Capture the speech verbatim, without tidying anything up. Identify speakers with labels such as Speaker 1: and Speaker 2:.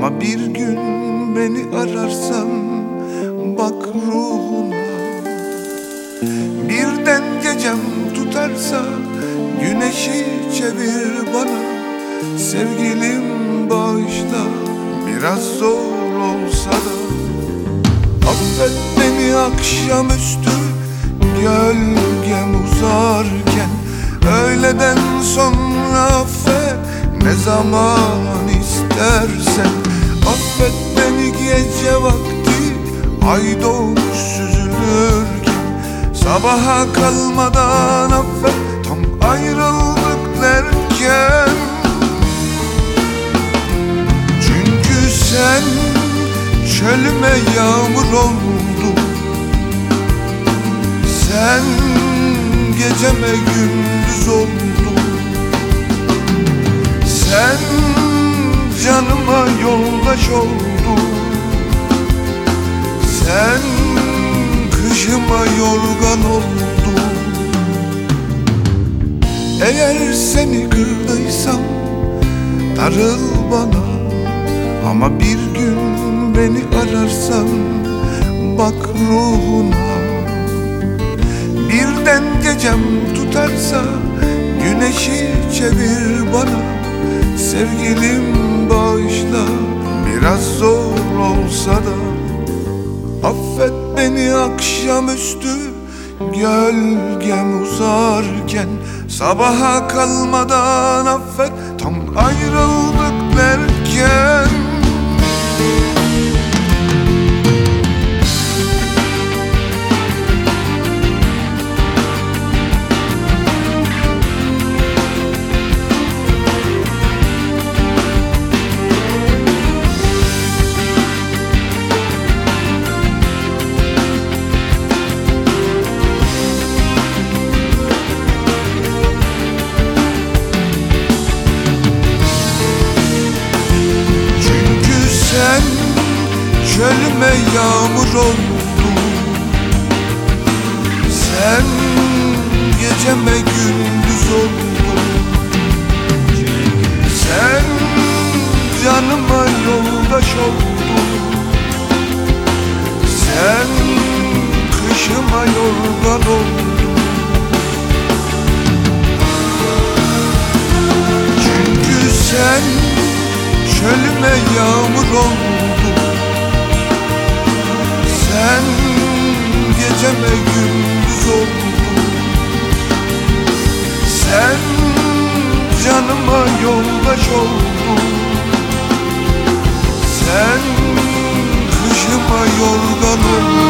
Speaker 1: Ama bir gün beni ararsan bak ruhuna. Birden gecem tutarsa güneşi çevir bana. Sevgilim bağışla, biraz zor olsa da. Affet beni akşamüstü gölgem uzarken. Öğleden sonra affet ne zaman istersen. Affet beni gece vakti ay doğmuş süzülürken. Sabaha kalmadan affet tam ayrıldık derken. Çünkü sen çölüme yağmur oldun. Sen geceme gündüz oldun. Sen canıma yoldaş oldun. Sen kışıma yorgan oldun. Eğer seni kırdıysam darıl bana. Ama bir gün beni ararsan bak ruhuna. Birden gecem tutarsa güneşi çevir bana. Sevgilim bağışla, biraz zor olsa da. Affet beni akşamüstü gölgem uzarken. Sabaha kalmadan affet tam ayrıldık derken. Sen çölüme yağmur oldun. Sen geceme gündüz oldun. Sen canıma yoldaş oldun. Sen kışıma yorgan oldun. Çünkü sen çölüme yağmur oldun. Sen geceme gündüz oldun. Sen canıma yoldaş oldun. Sen kışıma yorgan oldun.